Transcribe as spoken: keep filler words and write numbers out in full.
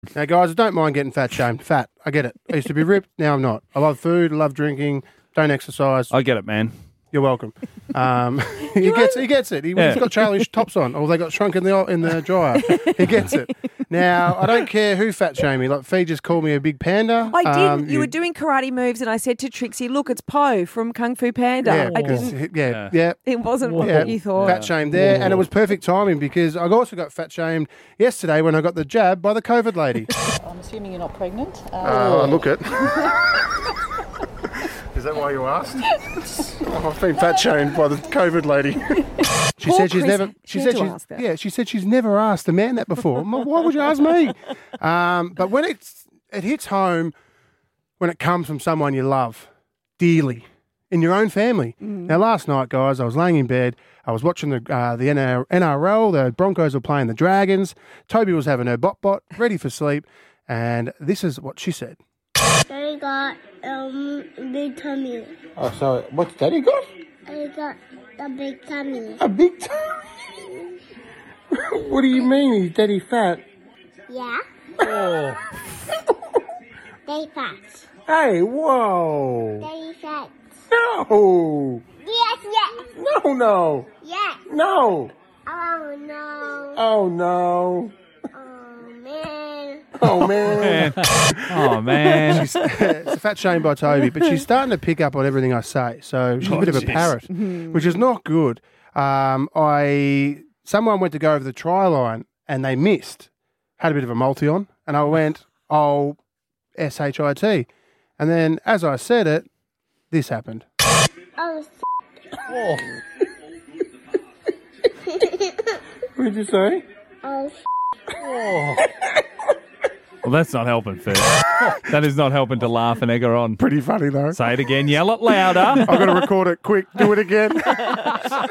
Now, guys, I don't mind getting fat shamed. Fat, I get it. I used to be ripped, now I'm not. I love food, I love drinking, don't exercise. I get it, man. You're welcome. Um, he gets he gets it. He, Yeah. He's got Charlie's tops on, or they got shrunk in the in the dryer. He gets it. Now, I don't care who fat shamed me. Like, Fee just called me a big panda. I did. Um, you, were doing karate moves, and I said to Trixie, "Look, it's Poe from Kung Fu Panda." Yeah, I because, didn't. yeah, Yeah. yeah. It wasn't what Yeah, you thought. fat shamed there, and it was perfect timing because I also got fat shamed yesterday when I got the jab by the COVID lady. I'm assuming you're not pregnant. Uh, Oh, look it. Is that why you asked? Oh, I've been fat shamed by the COVID lady. She Poor said she's Chris never. had She to said she's ask that. yeah. She said she's never asked a man that before. I'm like, why would you ask me? Um, but when it's it hits home when it comes from someone you love dearly in your own family. Mm. Now, last night, guys, I was laying in bed. I was watching the uh, the N R L. The Broncos were playing the Dragons. Toby was having her bot bot, ready for sleep, and this is what she said. I got um big tummy. Oh, so what's Daddy got? I got a big tummy. A big tummy. What do you mean? Is Daddy fat? Yeah. Oh. They fat. Hey, whoa! They fat. No! Yes, yes, No, no, yes. no! Oh no. Oh no! Oh man. Oh man! Oh, man. She's, it's a fat shame by Toby, but she's starting to pick up on everything I say. So she's a bit of a jeez. parrot, which is not good. Um, I someone went to go over the try line and they missed. Had a bit of a multi on, and I went, "Oh, S H I T," and then as I said it, this happened. Oh. Oh. What did you say? Oh. Well, that's not helping, Fee. That is not helping to laugh and egg her on. Pretty funny though. Say it again. Yell it louder. I've got to record it quick. Do it again.